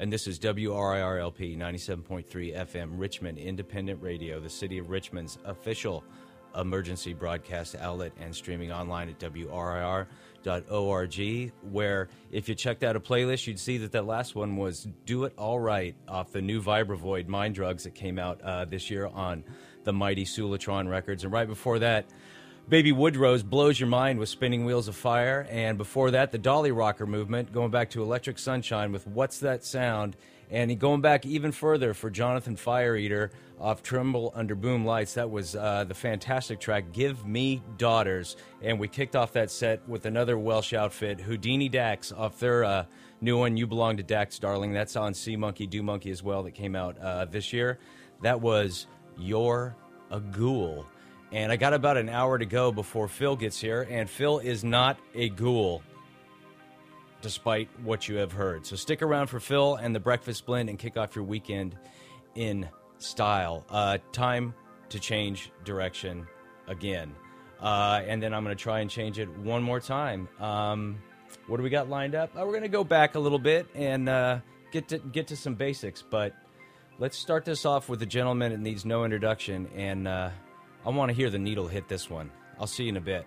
and this is WRIRLP 97.3 FM, Richmond Independent Radio, the City of Richmond's official emergency broadcast outlet, and streaming online at WRIR.org, where if you checked out a playlist, you'd see that last one was Do It All Right off the new Vibravoid Mind Drugs that came out this year on the mighty Sulatron Records. And right before that, Baby Woodrose Blows Your Mind with Spinning Wheels of Fire. And before that, the Dolly Rocker movement, going back to Electric Sunshine with What's That Sound? And going back even further for Jonathan Fireeater off Tremble Under Boom Lights. That was the fantastic track, Give Me Daughters. And we kicked off that set with another Welsh outfit, Houdini Dax, off their new one, You Belong to Dax, Darling. That's on Sea Monkey, Do Monkey as well, that came out this year. That was You're a Ghoul. And I got about an hour to go before Phil gets here, and Phil is not a ghoul, despite what you have heard. So stick around for Phil and the Breakfast Blend and kick off your weekend in style. Time to change direction again. And then I'm going to try and change it one more time. What do we got lined up? We're going to go back a little bit and get to some basics. But let's start this off with a gentleman that needs no introduction, and I want to hear the needle hit this one. I'll see you in a bit.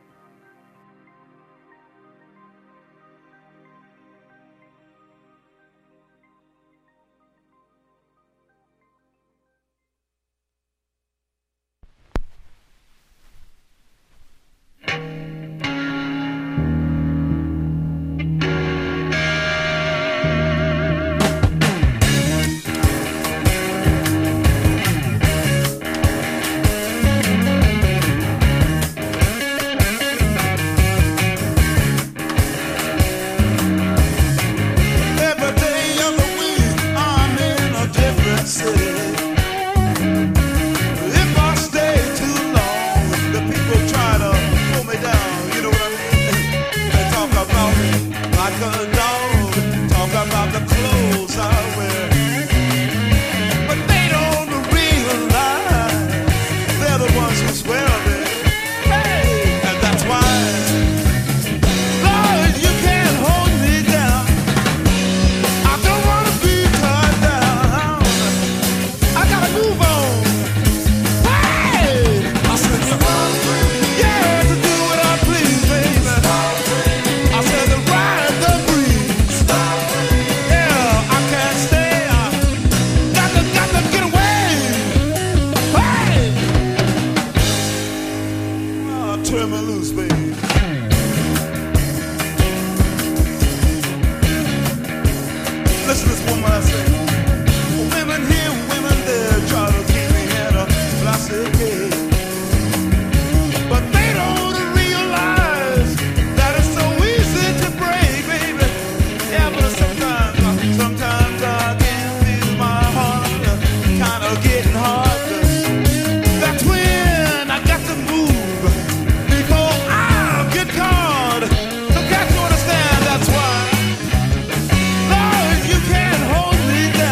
That's why, Lord, you can't hold me down.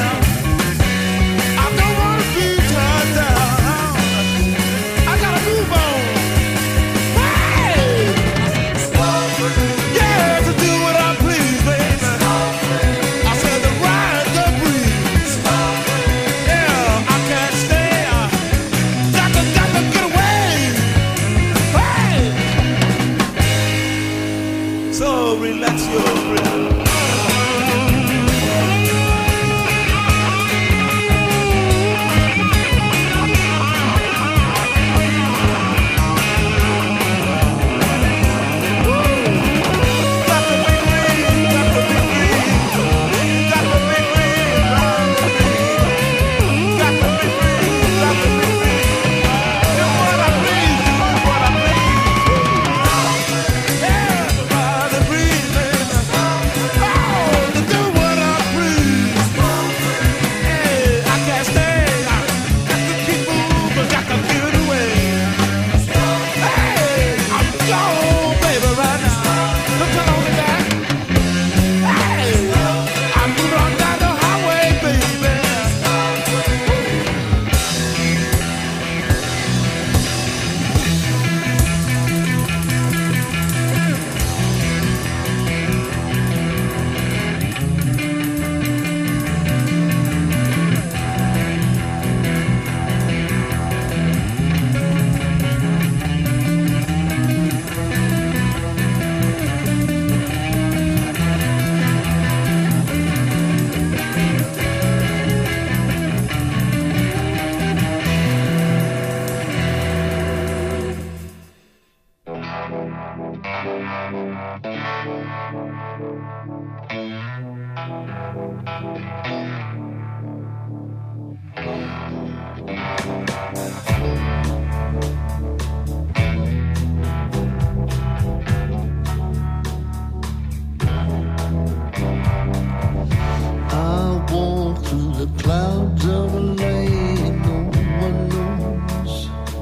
clouds of a lane no one knows.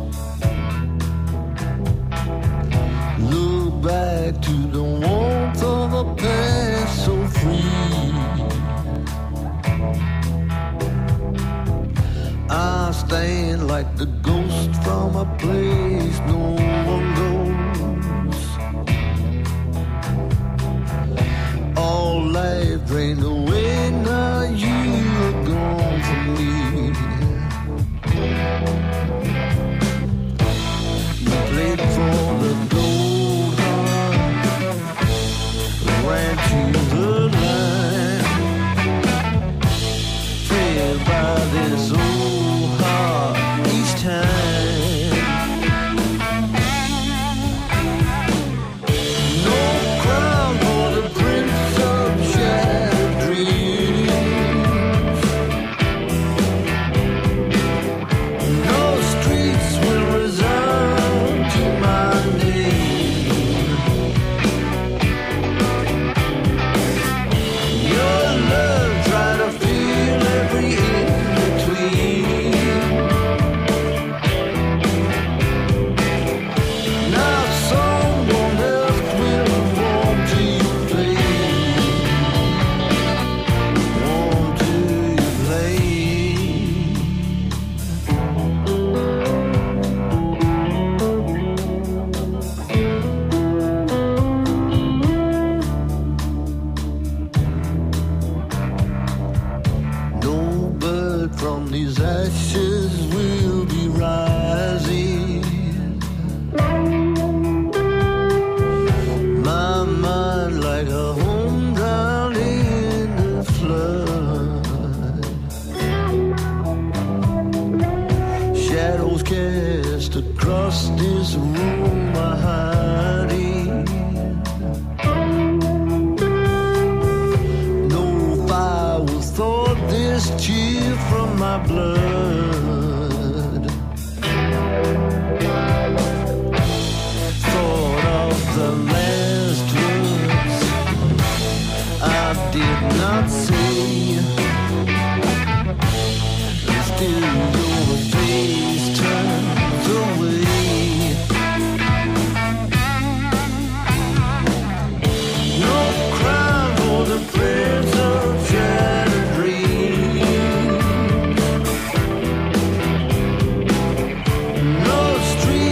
Look back to the warmth of a past so free. I stand like the ghost from a place no one goes. All life drained away, now you're gone from me. You played for the gold heart, ran to the line, fed by this old heart each time. No crown for the prince of shattered dreams. No streets will resound to my name. Your love try to feel every in-between. Now someone else will warm to your flame, warm to your flame. No bird from these ashes will be rising. My mind like a home drowned in the flood. Shadows cast across this room are hiding. No fire will thaw this chill from my blood. Thought of the last words I did not say. Still your face turns away. No crown for the prince of shattered dreams. No street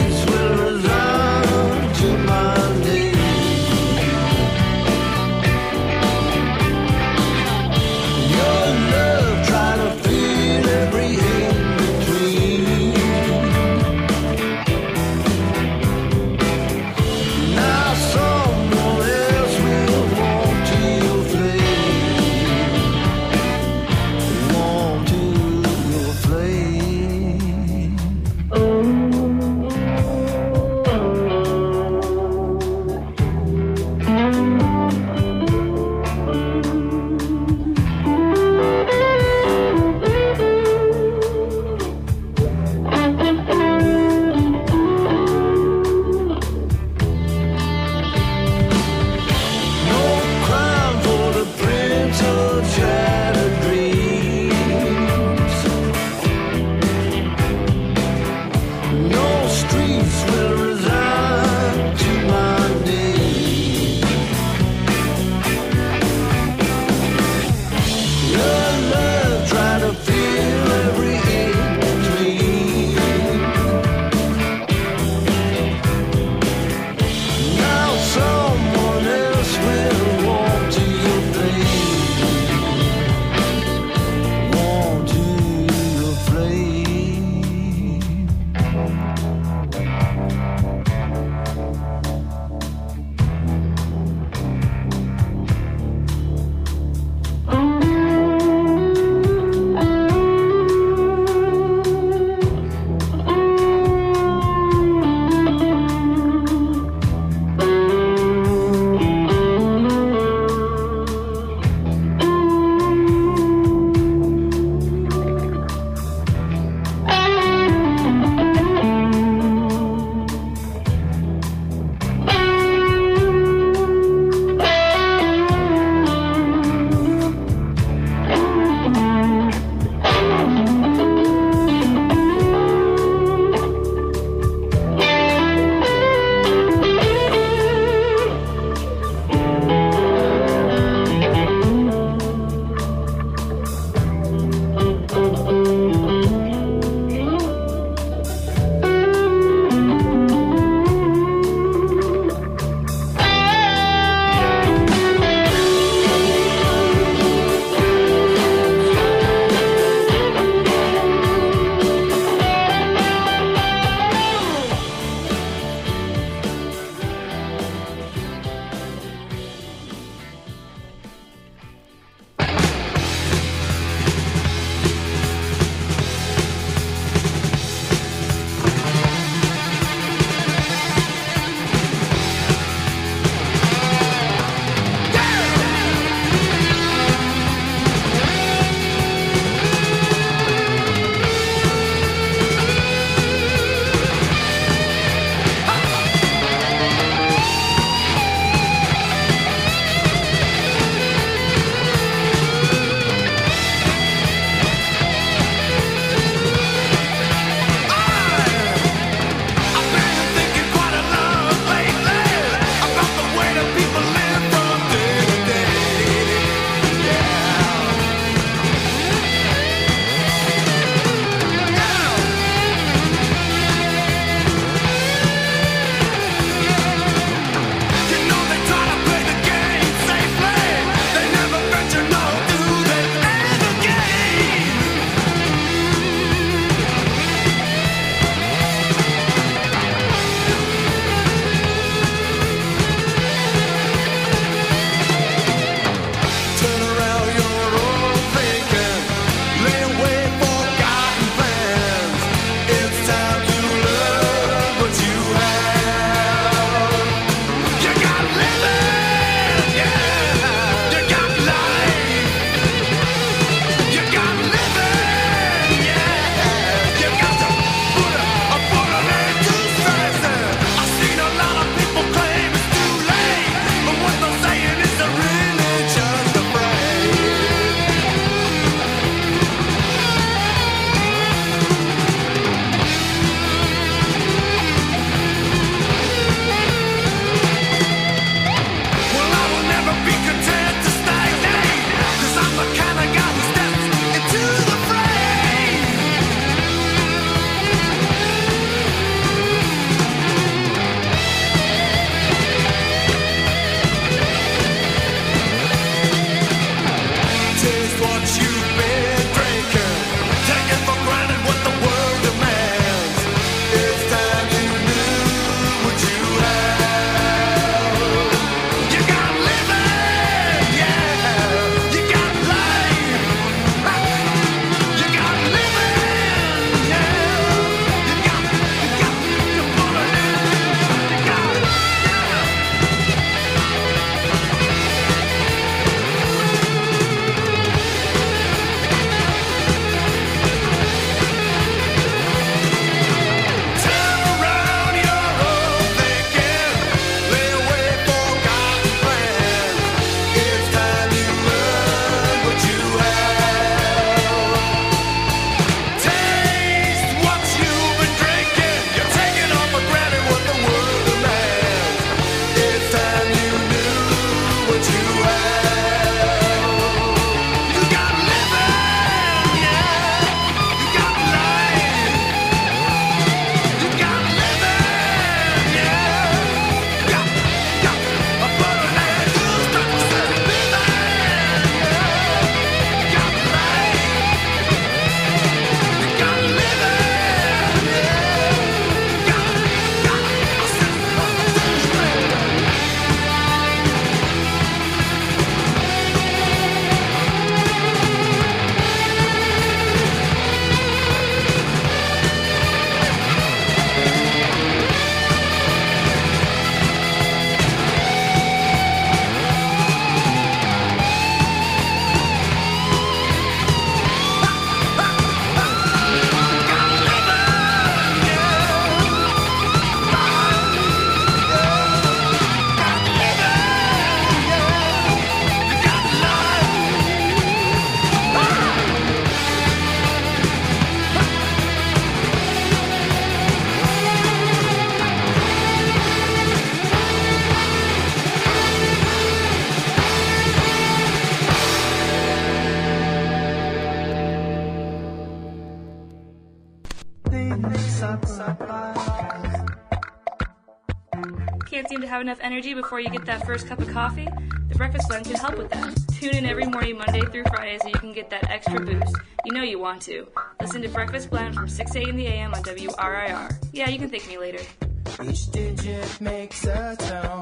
Can't seem to have enough energy before you get that first cup of coffee? The Breakfast Blend can help with that. Tune in every morning, Monday through Friday, so you can get that extra boost. You know you want to. Listen to Breakfast Blend from 6 a.m. in the a.m. on WRIR. Yeah, you can thank me later. Each digit makes a tone.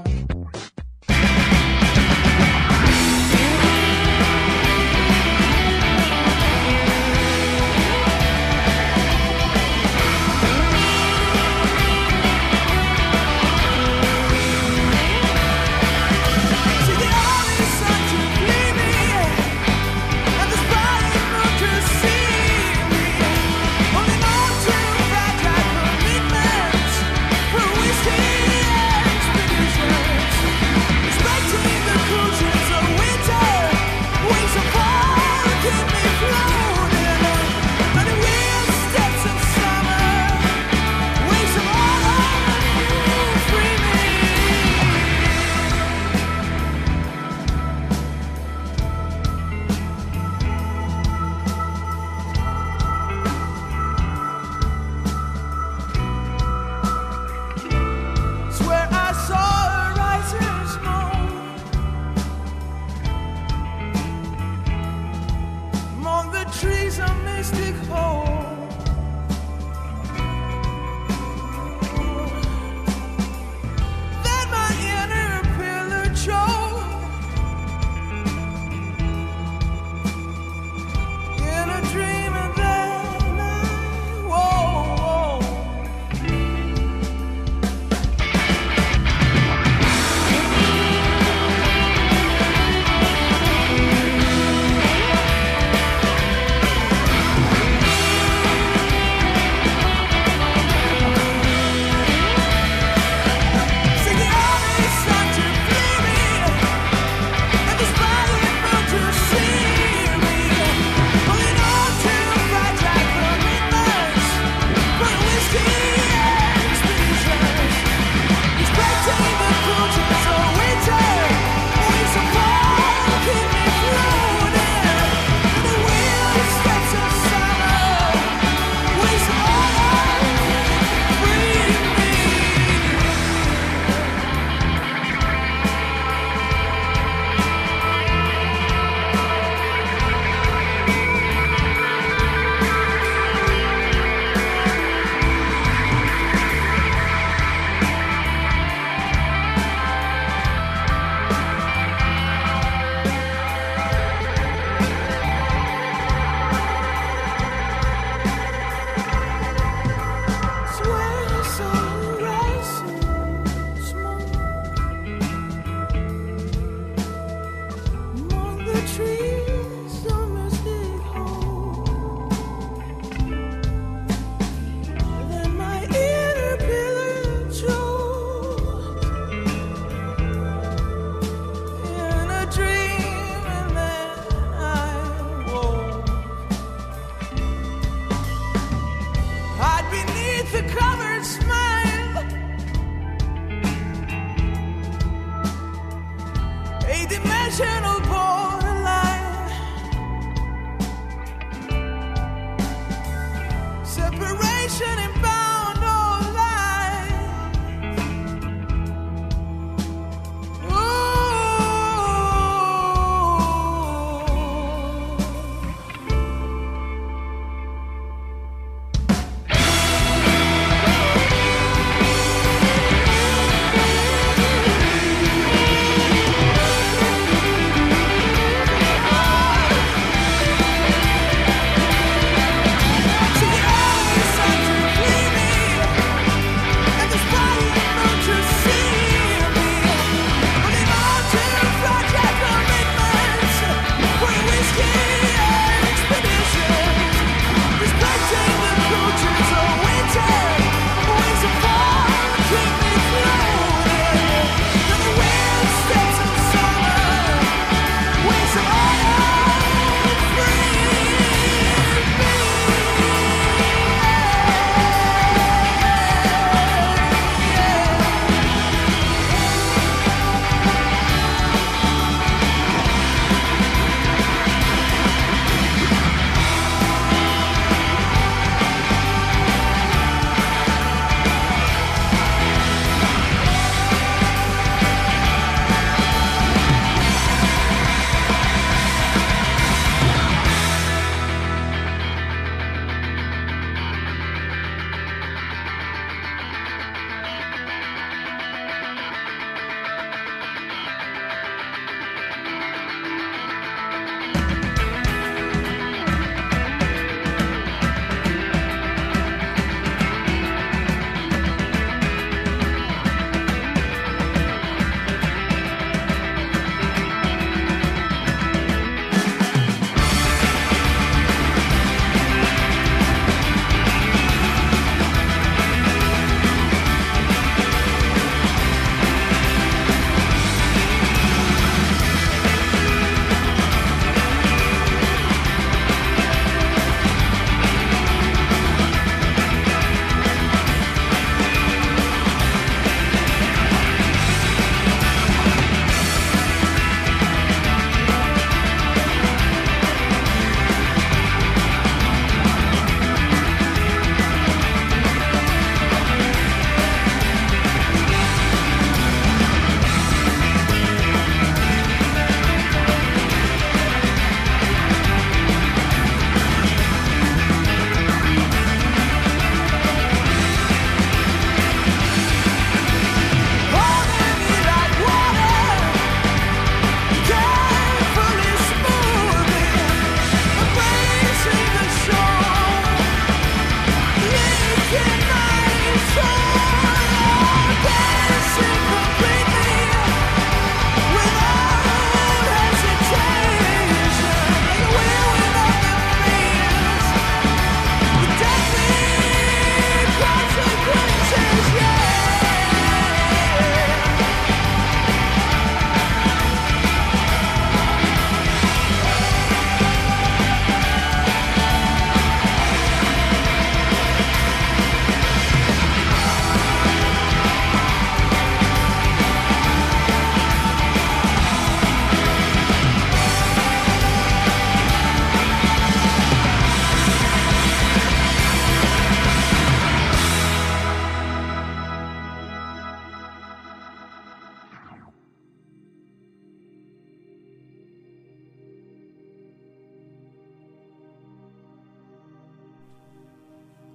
To the only sun to please.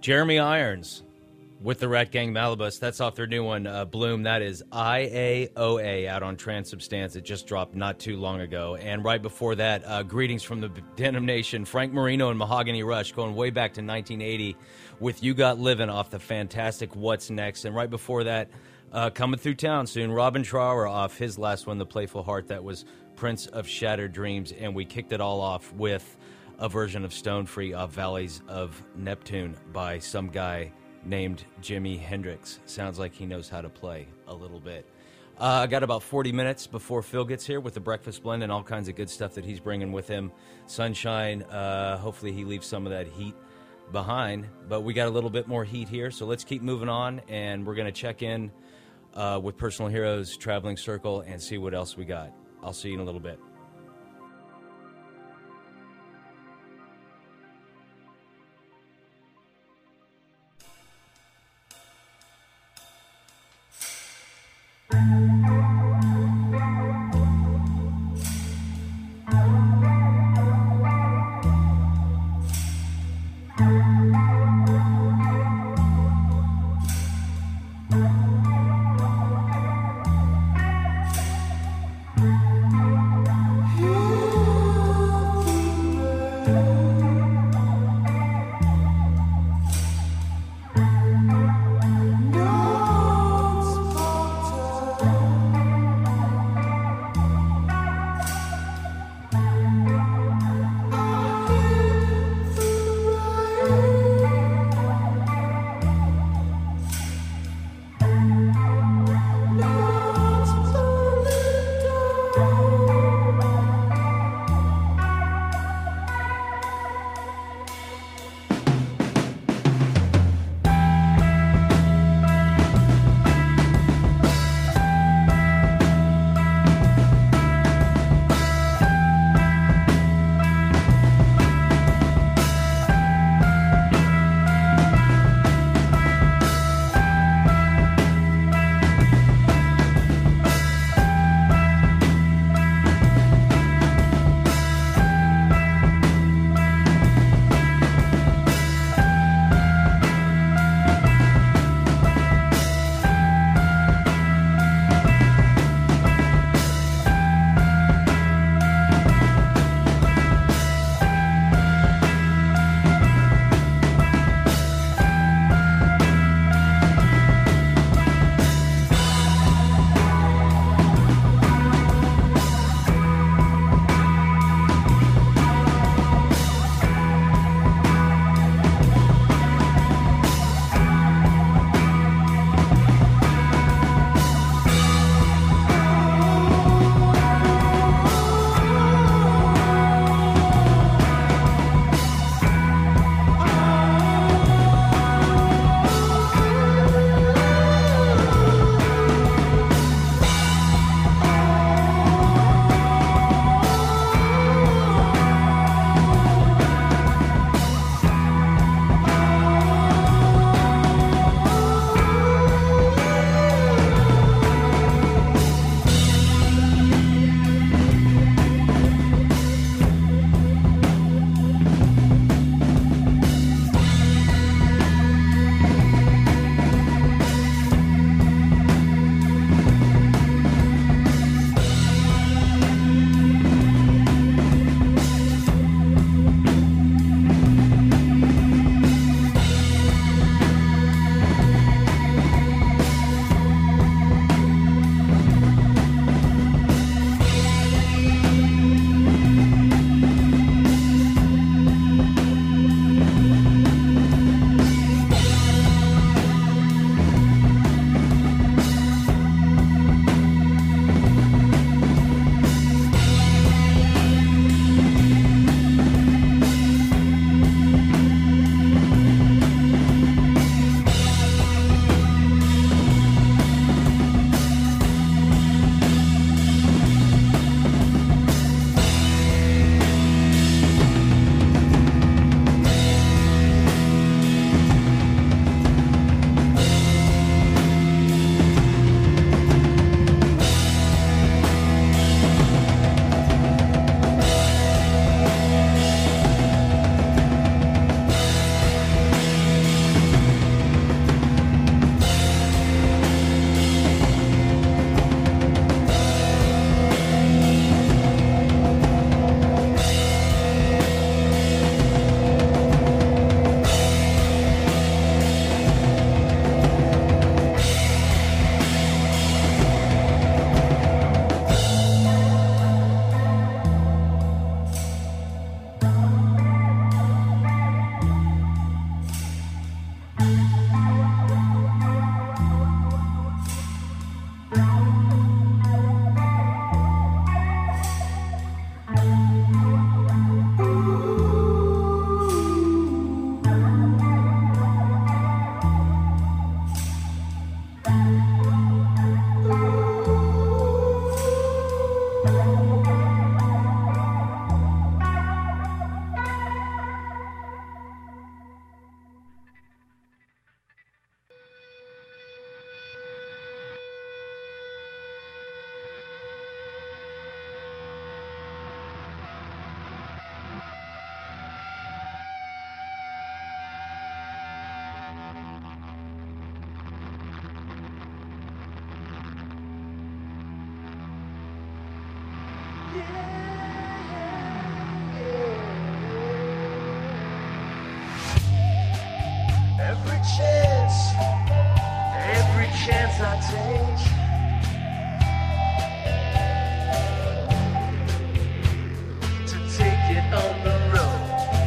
Jeremy Irons with the Rat Gang Malibus. That's off their new one, Bloom. That is IAOA out on Transubstance. It just dropped not too long ago. And right before that, greetings from the Denim Nation, Frank Marino and Mahogany Rush, going way back to 1980 with You Got Livin' off the fantastic What's Next. And right before that, coming through town soon, Robin Trower off his last one, The Playful Heart. That was Prince of Shattered Dreams. And we kicked it all off with a version of Stone Free of Valleys of Neptune by some guy named Jimi Hendrix. Sounds like he knows how to play a little bit. I got about 40 minutes before Phil gets here with the Breakfast Blend and all kinds of good stuff that he's bringing with him. Sunshine, hopefully he leaves some of that heat behind, but we got a little bit more heat here, so let's keep moving on, and we're going to check in with Personal Heroes, Traveling Circle, and see what else we got. I'll see you in a little bit. every chance I take. To take it on the road.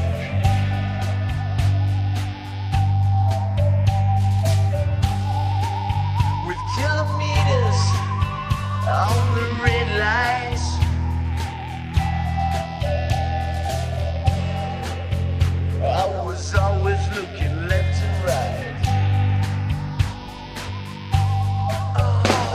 With kilometers on the red lights. I was always looking left and right. Oh.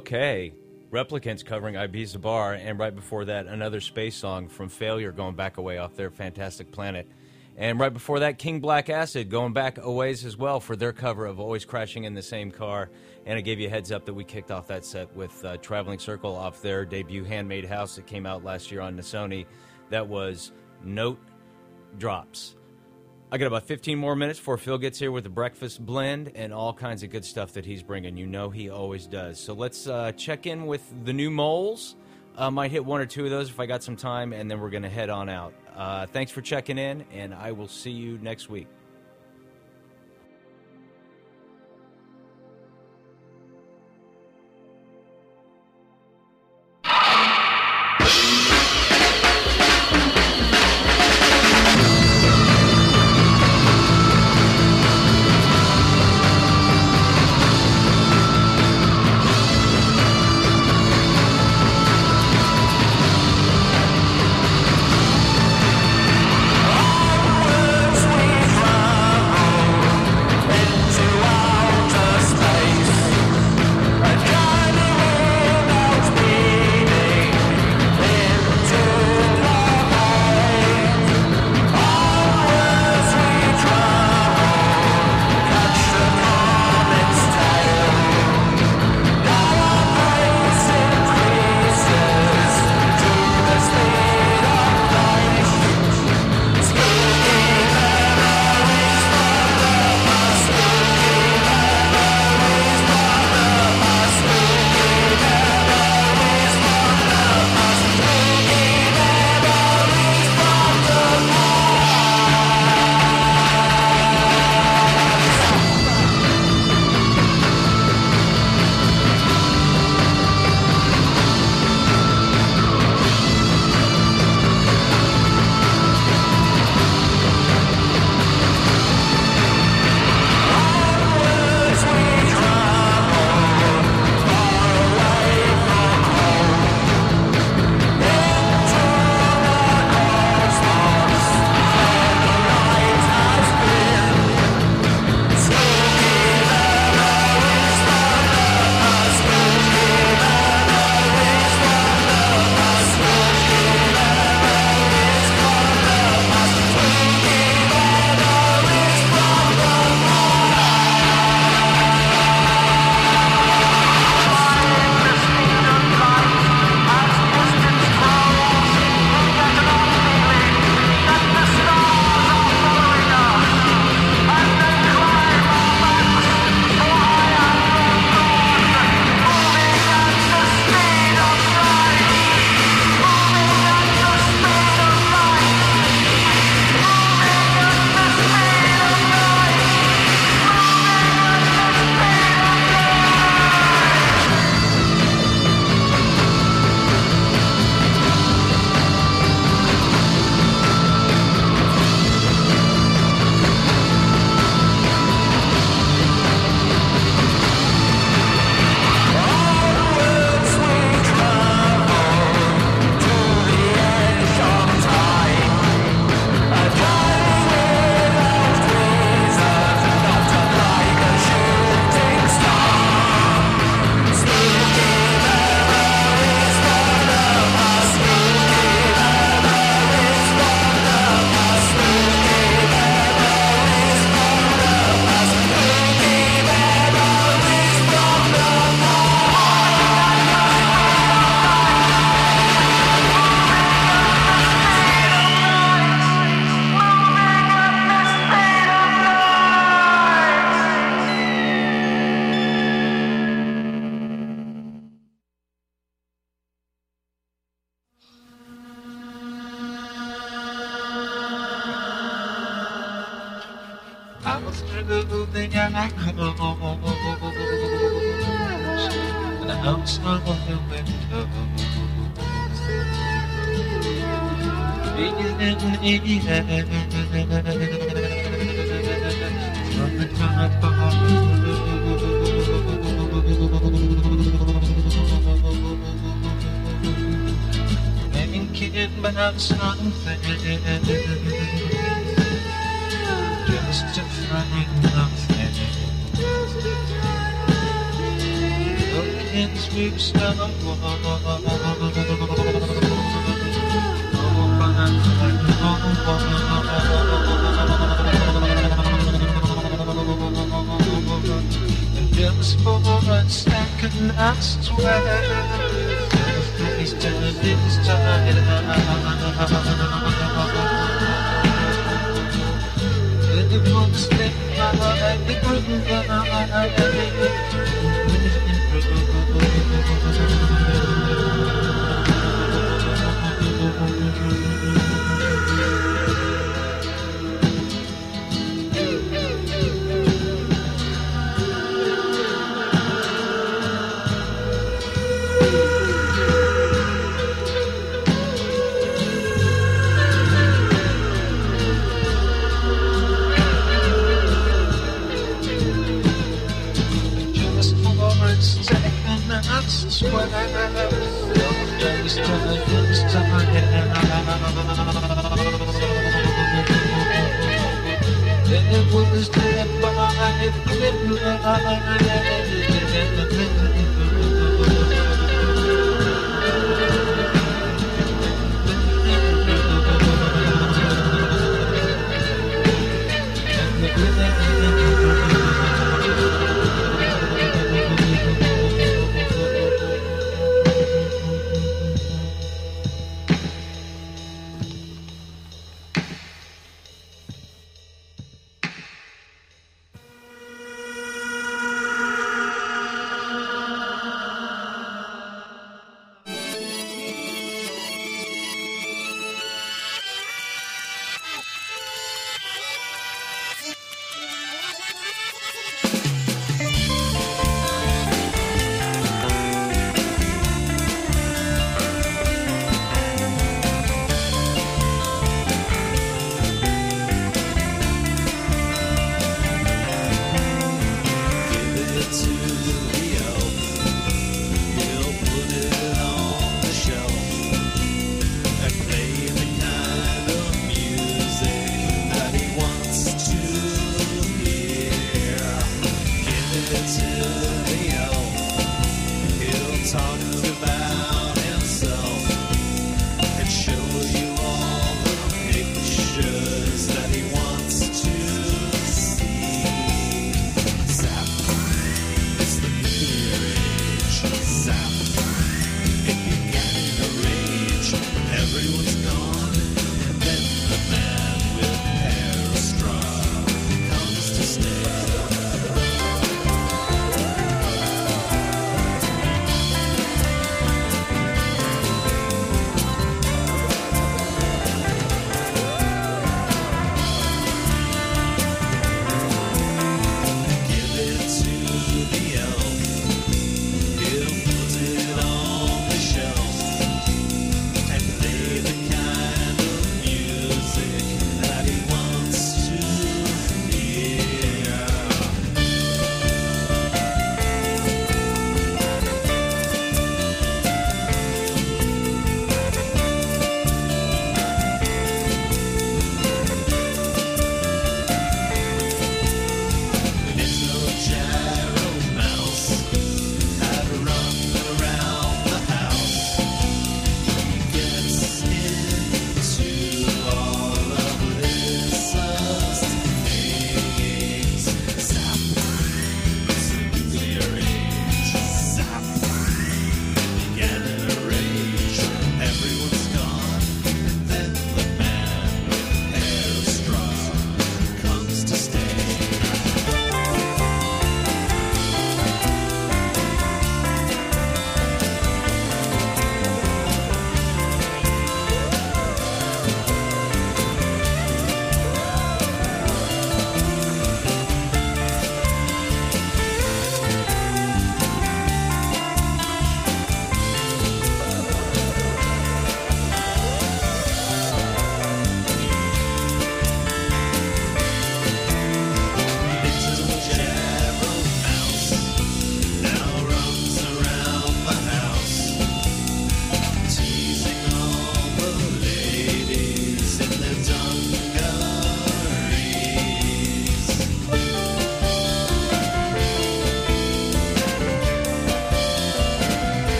Okay. Replicants covering Ibiza Bar, and right before that, another space song from Failure going back away off their Fantastic Planet. And right before that, King Black Acid going back a ways as well for their cover of Always Crashing in the Same Car. And I gave you a heads up that we kicked off that set with Traveling Circle off their debut Handmade House that came out last year on Nasoni. That was Note Drops. I got about 15 more minutes before Phil gets here with the breakfast blend and all kinds of good stuff that he's bringing. You know he always does. So let's check in with the new moles. Might hit one or two of those if I got some time, and then we're going to head on out. Thanks for checking in, and I will see you next week. through the echoes and outside of the window. Breathing in the air from the night thinking about something just to find nothing. Okay. in sweep snow. Just for a second, I swear, the face turned inside out. It won't slip by the groove. Just for a second, I swear, your face turned inside out. It was there by the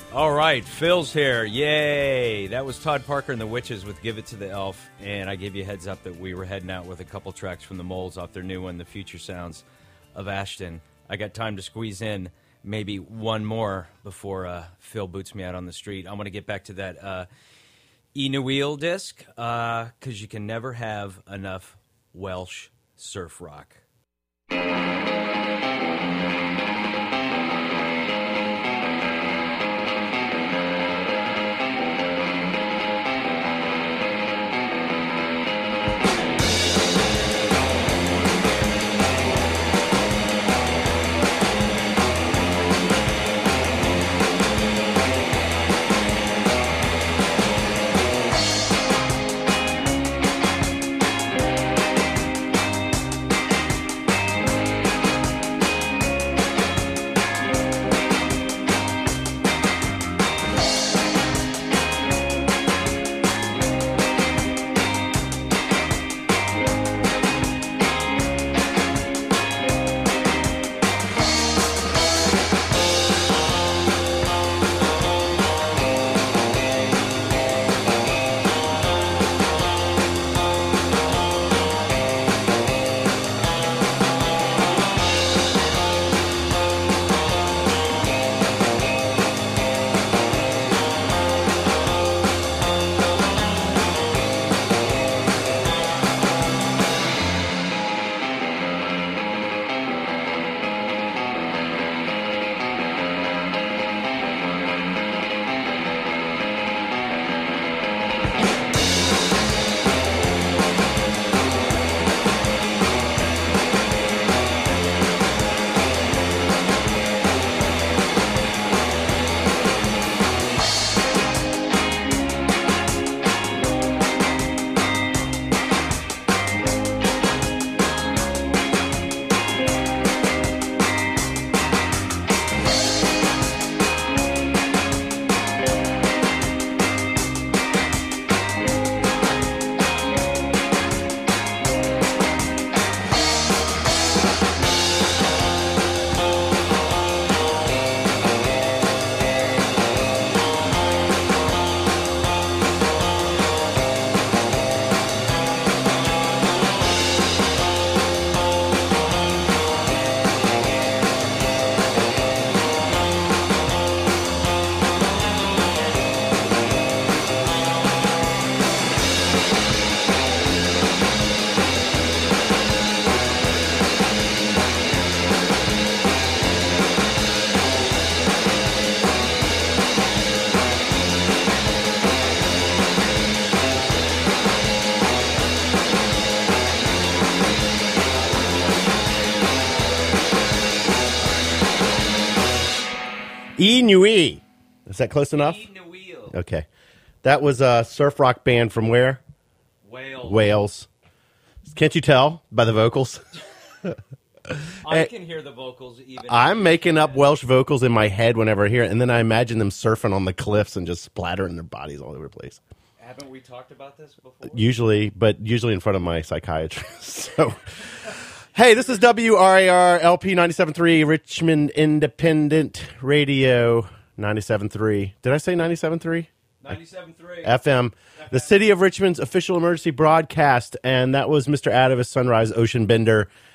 All right, Phil's here. Yay. That was Todd Parker and the Witches with Give It to the Elf. And I gave you a heads up that we were heading out with a couple tracks from the Moles off their new one, The Future Sounds of Ashton. I got time to squeeze in maybe one more before Phil boots me out on the street. I'm going to get back to that Inuil disc because you can never have enough Welsh surf rock. Inuit. Is that close enough? Inuil. Okay. That was a surf rock band from where? Wales. Wales. Can't you tell by the vocals? I can hear the vocals even. I'm making up Welsh vocals in my head whenever I hear it, and then I imagine them surfing on the cliffs and just splattering their bodies all over the place. Haven't we talked about this before? Usually in front of my psychiatrist. So, hey, this is WRAR LP 97.3 Richmond Independent Radio 97.3. Did I say 97.3? 97.3 FM. The City of Richmond's official emergency broadcast, and that was Mr. Atavis Sunrise Ocean Bender